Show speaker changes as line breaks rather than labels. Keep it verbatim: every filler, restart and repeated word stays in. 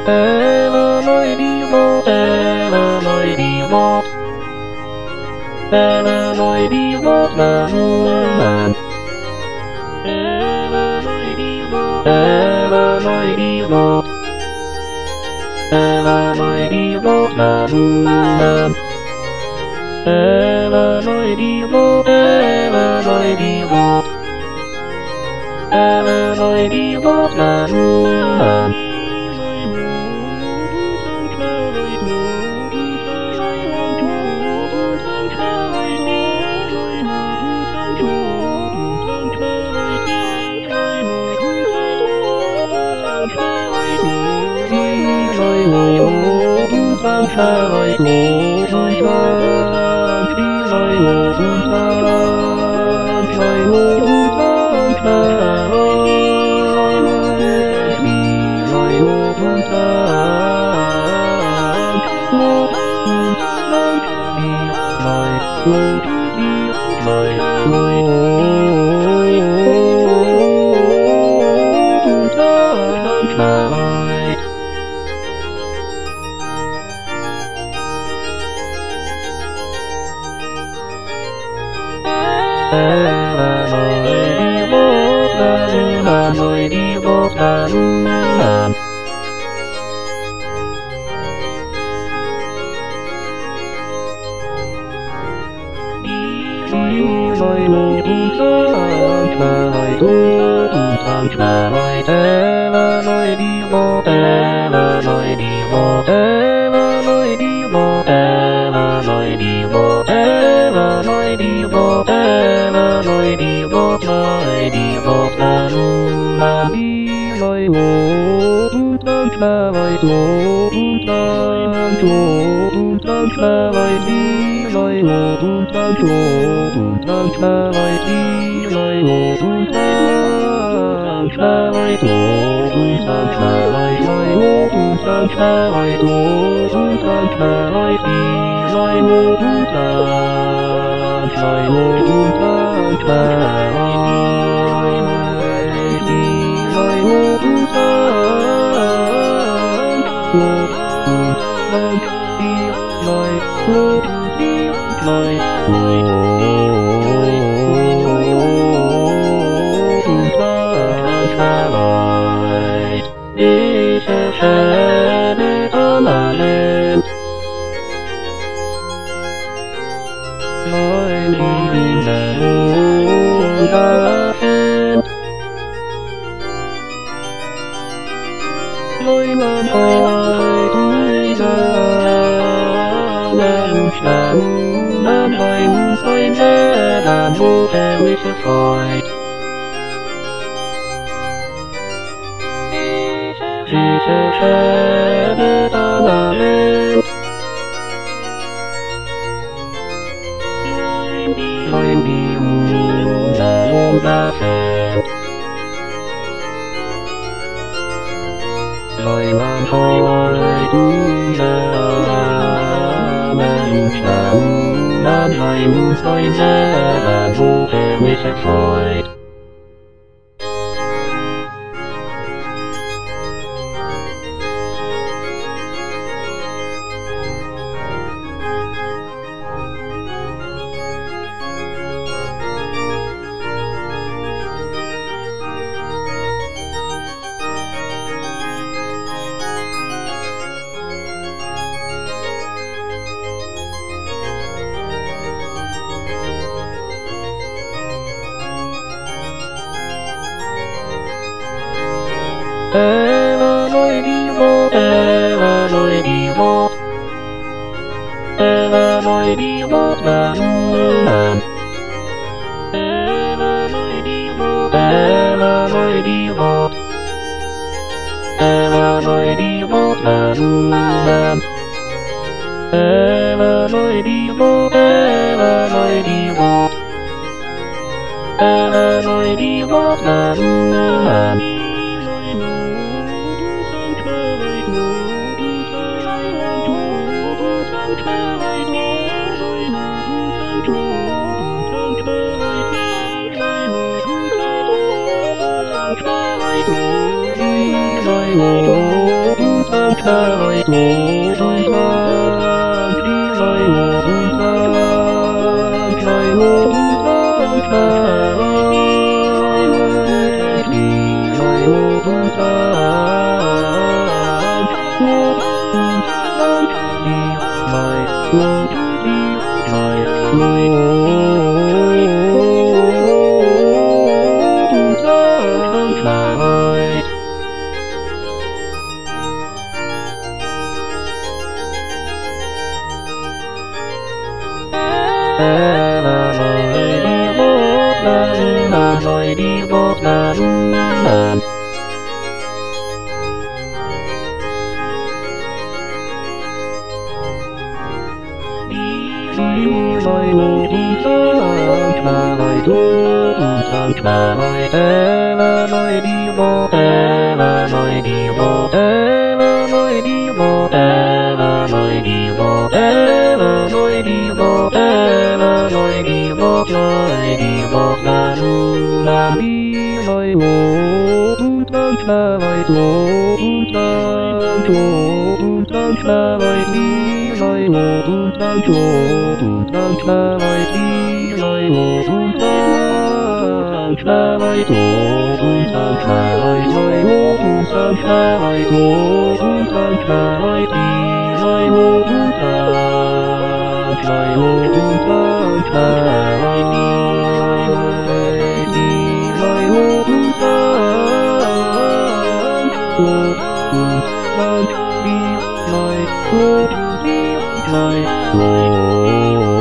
Ela noi vivo, ela noi vivo, ela noi vivo, man, man. Ela noi vivo, ela noi vivo, ela noi vivo, man, man. Ela noi vivo, ela noi vivo, ela noi vivo, man, man. Hãy subscribe cho kênh Ghiền Mì Gõ để không lời tổ tôi ra đi lời hồ tôi ra lời hồ tôi ra đi lời hồ tôi ra đi lời hồ đi lời Rồi đi vô ngàn ngàn đi rồi hồ đi ra là lời thu sang là lời tê là lời đi vô tê là lời đi vô tê là lời đi vô tê là lời đi vô tê là lời đi vô tê là lời đi vô lời đi vô ngàn là đi lời hồ sang là lời thu sang thu sang là lời đi lời hồ sang thu sang là lời đi lời hồ sang là lời thu sang là lời lời hồ sang là lời thu sang là lời đi lời hồ sang lời hồ sang là lời đi lời đi lời hồ sang hồ sang đi lời hồ đi lời hồ